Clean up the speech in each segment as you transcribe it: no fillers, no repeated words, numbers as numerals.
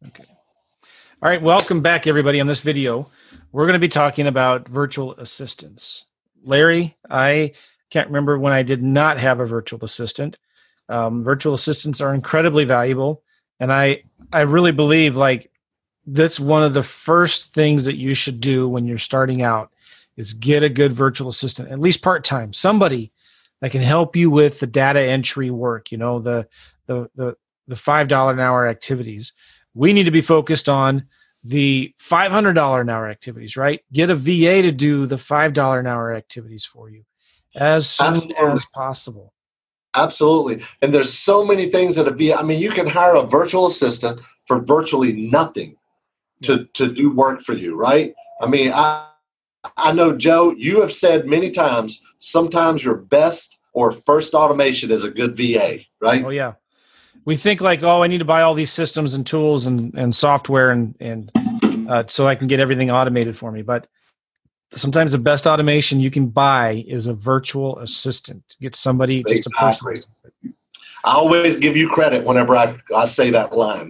Okay. All right. Welcome back, everybody. On this video, we're going to be talking about virtual assistants. Larry, I can't remember when I did not have a virtual assistant. Virtual assistants are incredibly valuable. And I really believe like that's one of the first things that you should do when you're starting out is get a good virtual assistant, at least part-time, somebody that can help you with the data entry work, the $5 an hour activities. We need to be focused on the $500 an hour activities, right? Get a VA to do the $5 an hour activities for you as soon as possible. Absolutely. And there's so many things that a VA, I mean, you can hire a virtual assistant for virtually nothing to do work for you, right? I mean, I know, Joe, you have said many times, sometimes your best or first automation is a good VA, right? Oh, yeah. We think like, oh, I need to buy all these systems and tools and software and so I can get everything automated for me. But sometimes the best automation you can buy is a virtual assistant. Get somebody, just a person. I always give you credit whenever I say that line.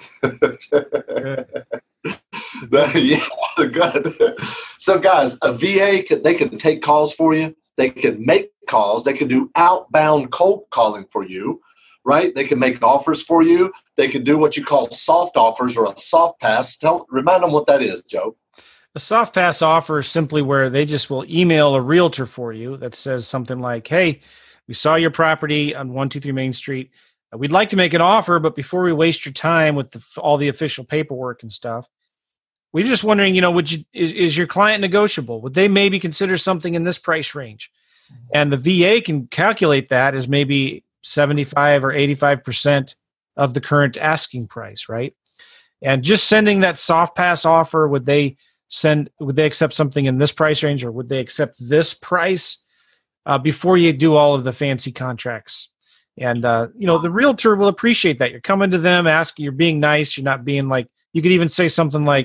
Yeah, good. So, guys, a VA, they can take calls for you. They can make calls. They can do outbound cold calling for you, right? They can make offers for you. They can do what you call soft offers or a soft pass. Remind them what that is, Joe. A soft pass offer is simply where they just will email a realtor for you that says something like, hey, we saw your property on 123 Main Street. We'd like to make an offer, but before we waste your time with all the official paperwork and stuff, we're just wondering, is your client negotiable? Would they maybe consider something in this price range? And the VA can calculate that as maybe 75 or 85% of the current asking price, right? And just sending that soft pass offer, would they accept something in this price range, or would they accept this price before you do all of the fancy contracts? And, the realtor will appreciate that. You're coming to them, asking, you're being nice. You're not being like, you could even say something like,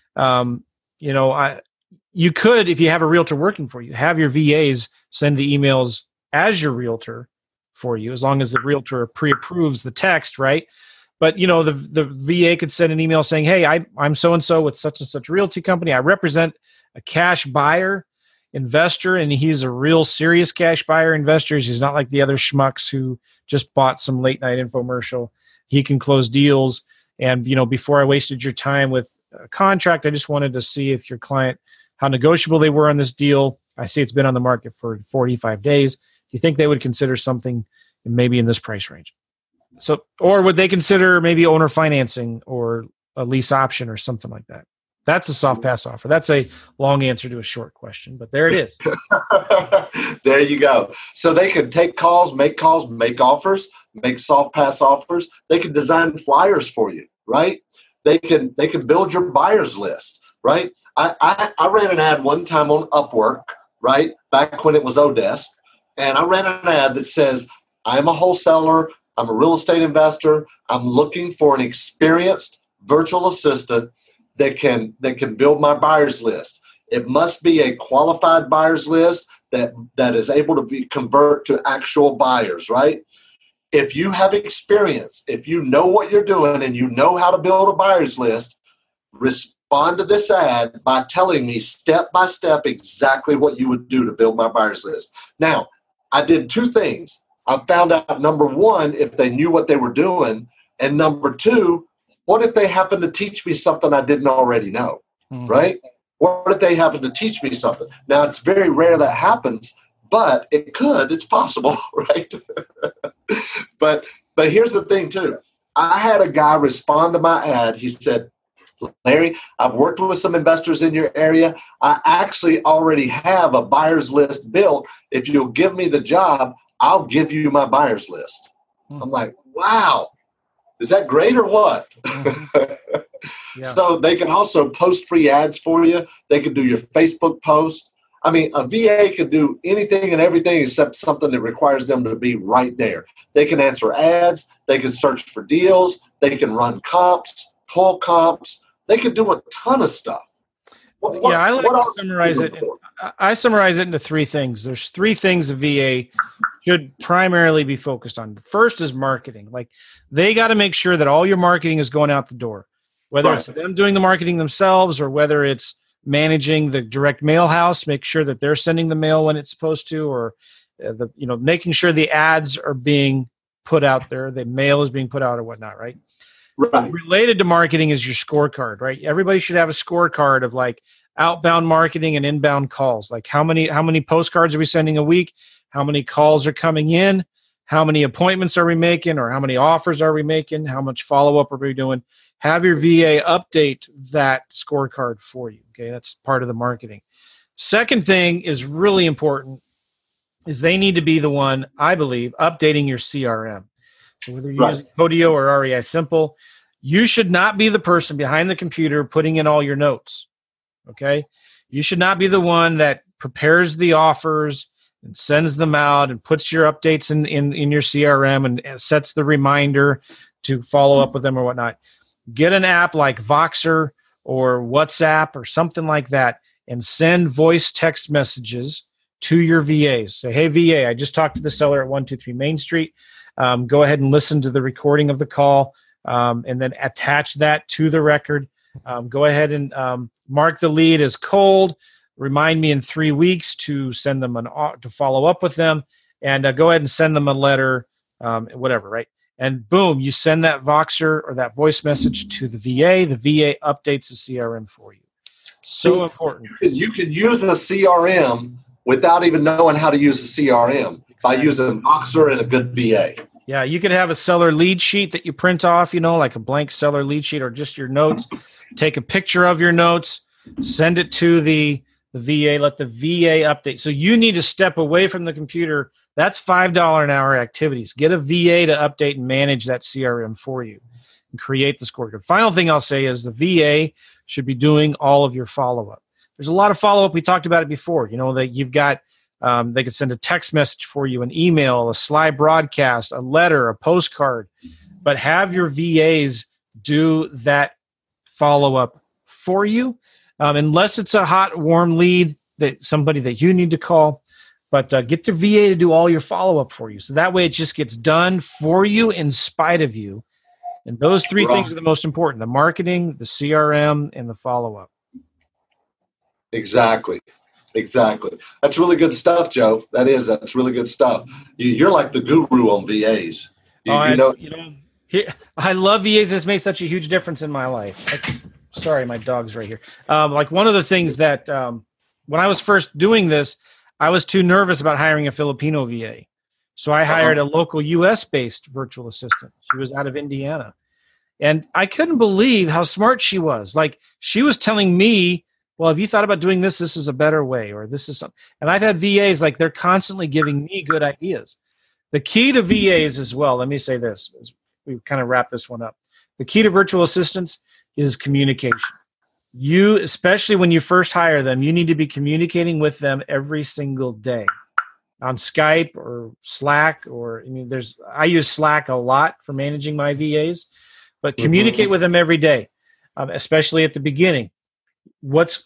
you could, if you have a realtor working for you, have your VAs send the emails as your realtor for you, as long as the realtor pre-approves the text, right? But, the VA could send an email saying, hey, I'm so-and-so with such and such realty company. I represent a cash buyer investor, and he's a real serious cash buyer investor. He's not like the other schmucks who just bought some late night infomercial. He can close deals. And, before I wasted your time with a contract, I just wanted to see if your client, how negotiable they were on this deal. I see it's been on the market for 45 days. Do you think they would consider something maybe in this price range? So, or would they consider maybe owner financing or a lease option or something like that? That's a soft pass offer. That's a long answer to a short question, but there it is. There you go. So they can take calls, make offers, make soft pass offers. They can design flyers for you, right? They can build your buyers list, right? I ran an ad one time on Upwork, right? Back when it was Odesk. And I ran an ad that says, I'm a wholesaler. I'm a real estate investor. I'm looking for an experienced virtual assistant that can build my buyers list. It must be a qualified buyers list that is able to convert to actual buyers, right? If you have experience, if you know what you're doing and you know how to build a buyers list, respond to this ad by telling me step by step exactly what you would do to build my buyers list. Now, I did two things. I found out, number one, if they knew what they were doing, and number two, what if they happened to teach me something I didn't already know, right? What if they happen to teach me something? Now, it's very rare that happens, but it could. It's possible, right? But here's the thing, too. I had a guy respond to my ad. He said, Larry, I've worked with some investors in your area. I actually already have a buyer's list built. If you'll give me the job, I'll give you my buyer's list. I'm like, wow, is that great or what? Yeah. So they can also post free ads for you. They can do your Facebook post. I mean, a VA can do anything and everything except something that requires them to be right there. They can answer ads. They can search for deals. They can run comps, pull comps. They can do a ton of stuff. I like to summarize it. I summarize it into three things. There's three things a VA should primarily be focused on. The first is marketing. Like, they got to make sure that all your marketing is going out the door. whether it's them doing the marketing themselves or whether it's managing the direct mail house, make sure that they're sending the mail when it's supposed to, or making sure the ads are being put out there, the mail is being put out or whatnot, right? Right. Related to marketing is your scorecard, right? Everybody should have a scorecard of like outbound marketing and inbound calls. Like how many postcards are we sending a week? How many calls are coming in? How many appointments are we making, or how many offers are we making? How much follow-up are we doing? Have your VA update that scorecard for you. Okay, that's part of the marketing. Second thing is really important is they need to be the one, I believe, updating your CRM. So whether you're using Podio or REI Simple, you should not be the person behind the computer putting in all your notes. Okay, you should not be the one that prepares the offers and sends them out and puts your updates in your CRM and sets the reminder to follow up with them or whatnot. Get an app like Voxer or WhatsApp or something like that and send voice text messages to your VAs. Say, hey, VA, I just talked to the seller at 123 Main Street. Go ahead and listen to the recording of the call and then attach that to the record. Go ahead and mark the lead as cold. Remind me in 3 weeks to send them to follow up with them, and go ahead and send them a letter, whatever, right? And boom, you send that Voxer or that voice message to the VA. The VA updates the CRM for you. So important. You can use the CRM without even knowing how to use the CRM by using Voxer and a good VA. Yeah, you could have a seller lead sheet that you print off, like a blank seller lead sheet or just your notes. Take a picture of your notes, send it to the VA, let the VA update. So you need to step away from the computer. That's $5 an hour activities. Get a VA to update and manage that CRM for you and create the scorecard. Final thing I'll say is the VA should be doing all of your follow-up. There's a lot of follow-up. We talked about it before. That you've got, they could send a text message for you, an email, a slide broadcast, a letter, a postcard, but have your VAs do that follow-up for you. Unless it's a hot, warm lead that somebody that you need to call, but get the VA to do all your follow-up for you. So that way it just gets done for you in spite of you. And those three things are the most important: the marketing, the CRM, and the follow-up. Exactly. That's really good stuff, Joe. That's really good stuff. You're like the guru on VAs. I love VAs. It's made such a huge difference in my life. Sorry, my dog's right here. Like one of the things that when I was first doing this, I was too nervous about hiring a Filipino VA. So I hired a local US-based virtual assistant. She was out of Indiana. And I couldn't believe how smart she was. Like she was telling me, well, have you thought about doing this? This is a better way, or this is something. And I've had VAs, like they're constantly giving me good ideas. The key to VAs as well, let me say this, as we kind of wrap this one up. The key to virtual assistants is communication. You, especially when you first hire them, you need to be communicating with them every single day on Skype or Slack, I use Slack a lot for managing my VAs, but communicate with them every day, especially at the beginning. What'd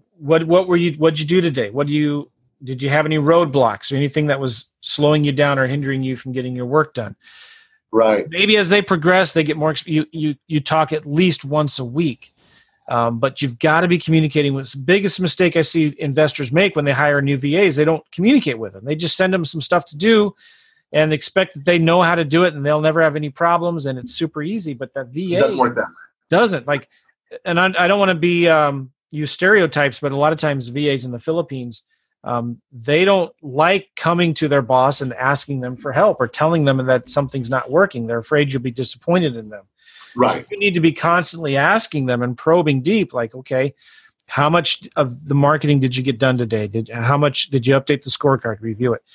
you do today? Did you have any roadblocks or anything that was slowing you down or hindering you from getting your work done? Right. Maybe as they progress, they get more. You talk at least once a week, but you've got to be communicating with. The biggest mistake I see investors make when they hire new VAs, they don't communicate with them. They just send them some stuff to do, and expect that they know how to do it, and they'll never have any problems, and it's super easy. But that VA doesn't work that way. Doesn't like. And I don't want to be use stereotypes, but a lot of times VAs in the Philippines, they don't like coming to their boss and asking them for help or telling them that something's not working. They're afraid you'll be disappointed in them. Right. So you need to be constantly asking them and probing deep, like, okay, how much of the marketing did you get done today? How much did you update the scorecard, review it?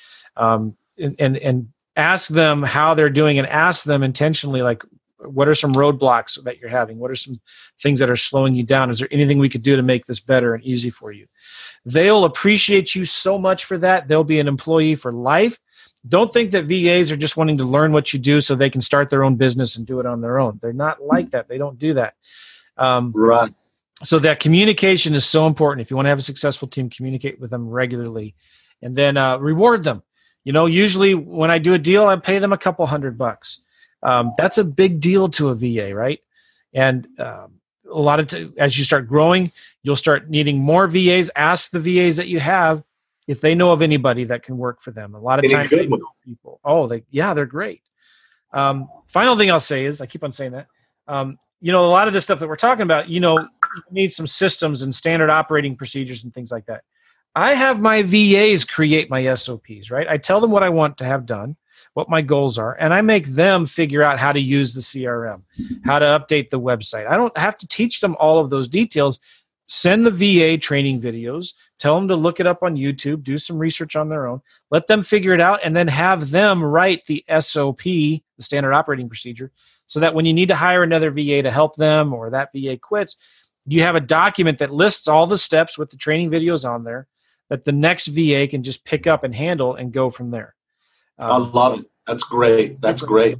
And ask them how they're doing, and ask them intentionally, like, what are some roadblocks that you're having? What are some things that are slowing you down? Is there anything we could do to make this better and easy for you? They'll appreciate you so much for that. They'll be an employee for life. Don't think that VAs are just wanting to learn what you do so they can start their own business and do it on their own. They're not like that. They don't do that. Right. So that communication is so important. If you want to have a successful team, communicate with them regularly, and then reward them. Usually when I do a deal, I pay them a couple $100. That's a big deal to a VA, right? And as you start growing, you'll start needing more VAs. Ask the VAs that you have if they know of anybody that can work for them. A lot of Any times good they know one? people. Oh, they're great. Final thing I'll say is, I keep on saying that, a lot of this stuff that we're talking about, you need some systems and standard operating procedures and things like that. I have my VAs create my SOPs, right? I tell them what I want to have done, what my goals are, and I make them figure out how to use the CRM, how to update the website. I don't have to teach them all of those details. Send the VA training videos, tell them to look it up on YouTube, do some research on their own, let them figure it out, and then have them write the SOP, the standard operating procedure, so that when you need to hire another VA to help them or that VA quits, you have a document that lists all the steps with the training videos on there that the next VA can just pick up and handle and go from there. I love it. That's great. That's great.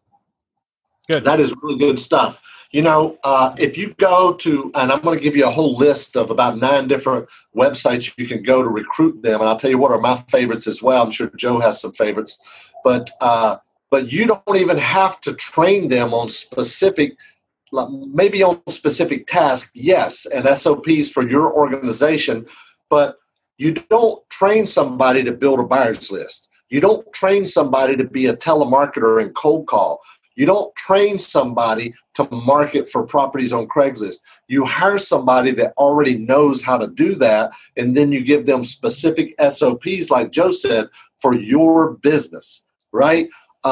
Good. That is really good stuff. If you go to, and I'm going to give you a whole list of about 9 different websites you can go to recruit them, and I'll tell you what are my favorites as well. I'm sure Joe has some favorites, but you don't even have to train them on specific, maybe on specific tasks, yes, and SOPs for your organization, but you don't train somebody to build a buyer's list. You don't train somebody to be a telemarketer and cold call. You don't train somebody to market for properties on Craigslist. You hire somebody that already knows how to do that, and then you give them specific SOPs, like Joe said, for your business, right?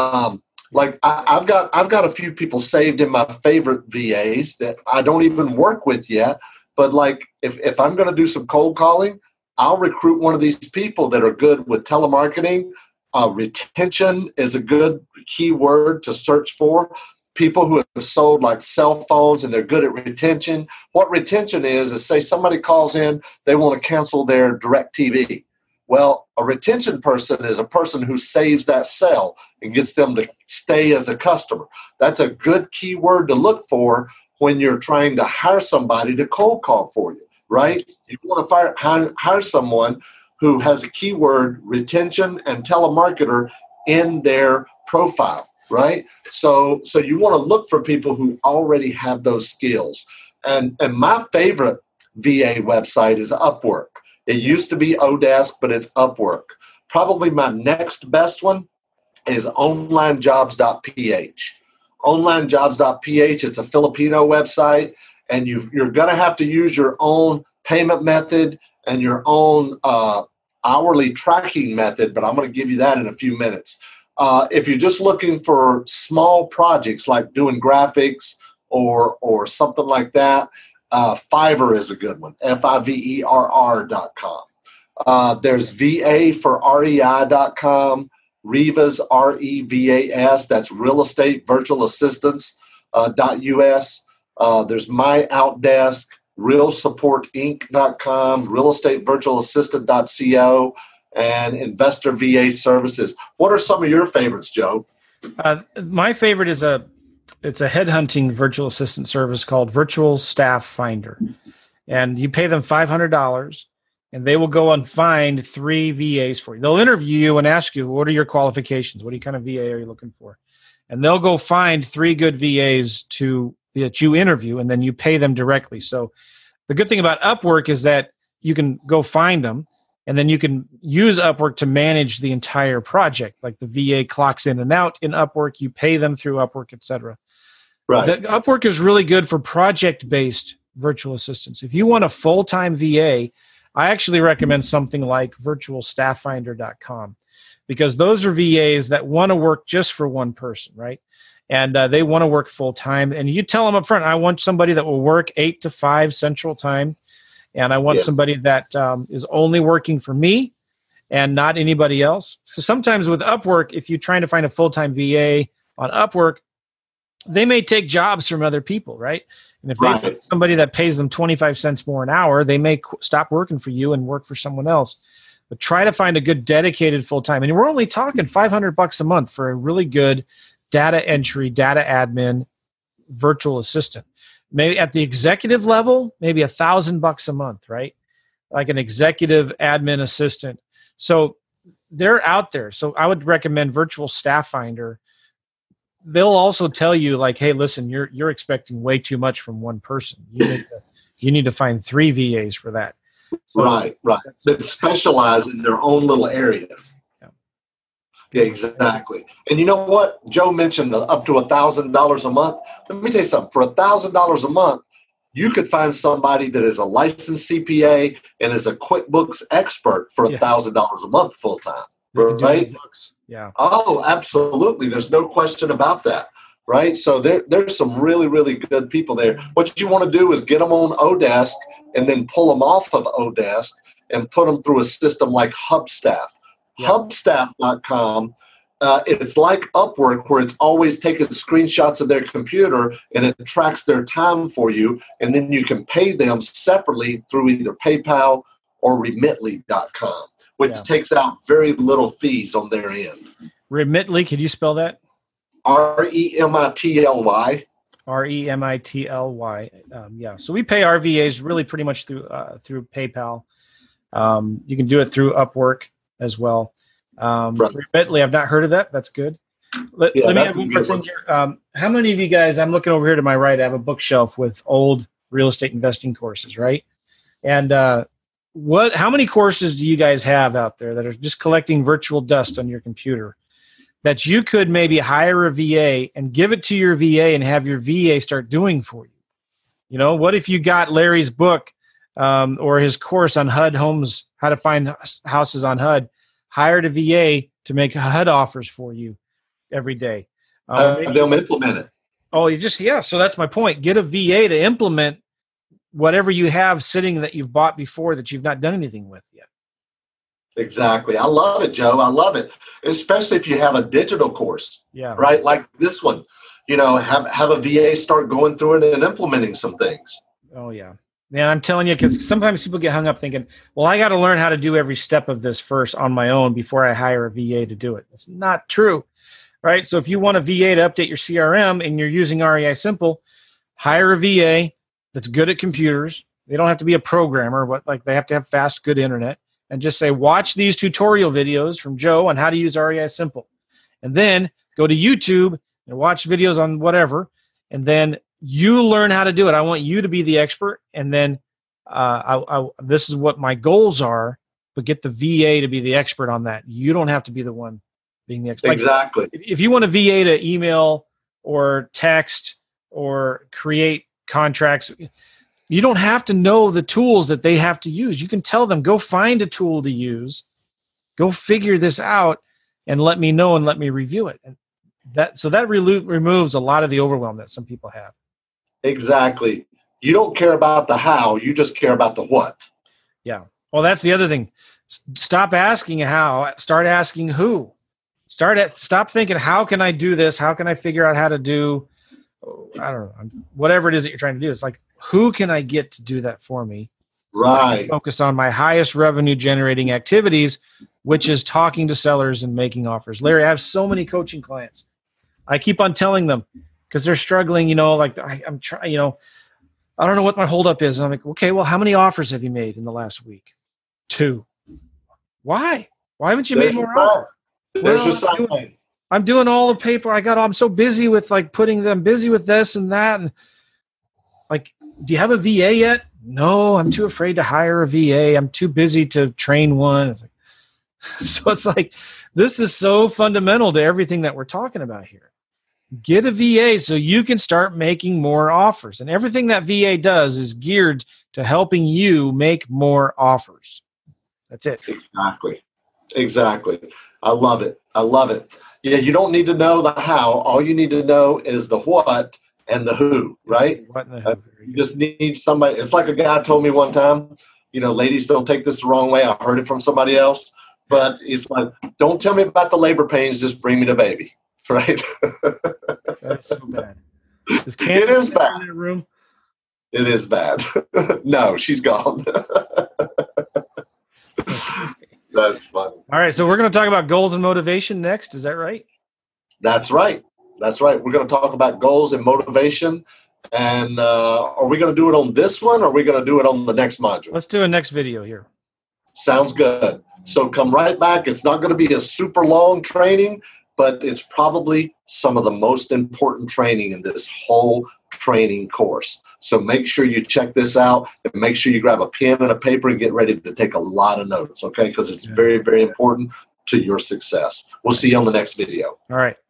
Like I've got a few people saved in my favorite VAs that I don't even work with yet, but like if I'm going to do some cold calling, I'll recruit one of these people that are good with telemarketing. Retention is a good keyword to search for. People who have sold like cell phones and they're good at retention. What retention is say somebody calls in, they want to cancel their DirecTV. Well, a retention person is a person who saves that sale and gets them to stay as a customer. That's a good keyword to look for when you're trying to hire somebody to cold call for you. Right? You want to hire someone who has a keyword retention and telemarketer in their profile, right? So you want to look for people who already have those skills. And my favorite VA website is Upwork. It used to be Odesk, but it's Upwork. Probably my next best one is onlinejobs.ph. Onlinejobs.ph, it's a Filipino website, and you're going to have to use your own payment method and your own hourly tracking method, but I'm going to give you that in a few minutes. If you're just looking for small projects like doing graphics or something like that, Fiverr is a good one, FIVERR.com. There's VA for REI.com, Revas, REVAS, that's Real Estate Virtual Assistants .us. There's My Outdesk, RealSupportInc.com, RealEstateVirtualAssistant.co, and Investor VA Services. What are some of your favorites, Joe? My favorite is it's a headhunting virtual assistant service called Virtual Staff Finder. And you pay them $500, and they will go and find 3 VAs for you. They'll interview you and ask you, what are your qualifications? What kind of VA are you looking for? And they'll go find 3 good VAs that you interview, and then you pay them directly. So the good thing about Upwork is that you can go find them, and then you can use Upwork to manage the entire project. Like the VA clocks in and out in Upwork, you pay them through Upwork, etc. Right. Upwork is really good for project-based virtual assistants. If you want a full-time VA, I actually recommend something like virtualstafffinder.com, because those are VAs that want to work just for one person, right? And they want to work full-time. And you tell them up front, I want somebody that will work 8 to 5 Central Time, and I want somebody that is only working for me and not anybody else. So sometimes with Upwork, if you're trying to find a full-time VA on Upwork, they may take jobs from other people, right? And if they find somebody that pays them 25 cents more an hour, they may stop working for you and work for someone else. But try to find a good dedicated full-time. And we're only talking $500 a month for a really good data entry, data admin, virtual assistant. Maybe at the executive level, maybe $1,000 a month, right? Like an executive admin assistant. So they're out there. So I would recommend Virtual Staff Finder. they'll also tell you like, hey, listen, you're expecting way too much from one person. You need to find 3 VAs for that. So right. That specialize in their own little area. Yeah, exactly. And you know what? Joe mentioned up to $1,000 a month. Let me tell you something. For $1,000 a month, you could find somebody that is a licensed CPA and is a QuickBooks expert for $1,000 a month full time. Right? Yeah. Oh, absolutely. There's no question about that. Right? So there's some really, really good people there. What you want to do is get them on Odesk and then pull them off of Odesk and put them through a system like Hubstaff. Yeah. Hubstaff.com. It's like Upwork, where it's always taking screenshots of their computer and it tracks their time for you. And then you can pay them separately through either PayPal or Remitly.com, which takes out very little fees on their end. Remitly, could you spell that? Remitly. Remitly. Yeah. So we pay our VAs really pretty much through PayPal. You can do it through Upwork as well. Remitly, I've not heard of that. That's good. Let me have one more thing here. How many of you guys, I'm looking over here to my right, I have a bookshelf with old real estate investing courses, right? And how many courses do you guys have out there that are just collecting virtual dust on your computer that you could maybe hire a VA and give it to your VA and have your VA start doing for you? You know, what if you got Larry's book or his course on HUD homes, how to find houses on HUD, hired a VA to make HUD offers for you every day. They'll implement it. Oh, so that's my point. Get a VA to implement whatever you have sitting that you've bought before that you've not done anything with yet. Exactly. I love it, Joe. I love it. Especially if you have a digital course, right? Like this one, have a VA start going through it and implementing some things. Oh, yeah. Man, I'm telling you, because sometimes people get hung up thinking, well, I got to learn how to do every step of this first on my own before I hire a VA to do it. It's not true, right? So if you want a VA to update your CRM and you're using REI Simple, hire a VA that's good at computers. They don't have to be a programmer, but they have to have fast, good internet. And just say, watch these tutorial videos from Joe on how to use REI Simple. And then go to YouTube and watch videos on whatever. And then you learn how to do it. I want you to be the expert. And then this is what my goals are, but get the VA to be the expert on that. You don't have to be the one being the expert. Exactly. If you want a VA to email or text or create contracts, you don't have to know the tools that they have to use. You can tell them, go find a tool to use, go figure this out, and let me know and let me review it. And that removes a lot of the overwhelm that some people have. Exactly. You don't care about the how, you just care about the what. Yeah. Well, that's the other thing. Stop asking how, start asking who. Stop thinking, how can I do this? How can I figure out how to do, I don't know, whatever it is that you're trying to do. It's like, who can I get to do that for me? Right. Focus on my highest revenue generating activities, which is talking to sellers and making offers. Larry, I have so many coaching clients. I keep on telling them because they're struggling, I'm trying, I don't know what my holdup is. And I'm like, okay, well, how many offers have you made in the last week? 2. Why? Why haven't you made more offers? There's your sign. I'm doing all the paper. I'm so busy with I'm busy with this and that. And do you have a VA yet? No, I'm too afraid to hire a VA. I'm too busy to train one. So it's like, this is so fundamental to everything that we're talking about here. Get a VA so you can start making more offers. And everything that VA does is geared to helping you make more offers. That's it. Exactly. I love it. Yeah, you don't need to know the how. All you need to know is the what and the who, right? What and the who. You just need somebody. It's like a guy told me one time, ladies, don't take this the wrong way. I heard it from somebody else. But it's like, don't tell me about the labor pains. Just bring me the baby, right? That's so bad. It is bad. In that room? It is bad. No, she's gone. That's funny. All right, so we're going to talk about goals and motivation next. Is that right? That's right. We're going to talk about goals and motivation. And are we going to do it on this one, or are we going to do it on the next module? Let's do a next video here. Sounds good. So come right back. It's not going to be a super long training. but it's probably some of the most important training in this whole training course. So make sure you check this out, and make sure you grab a pen and a paper and get ready to take a lot of notes, okay? Because it's very, very important to your success. We'll see you on the next video. All right.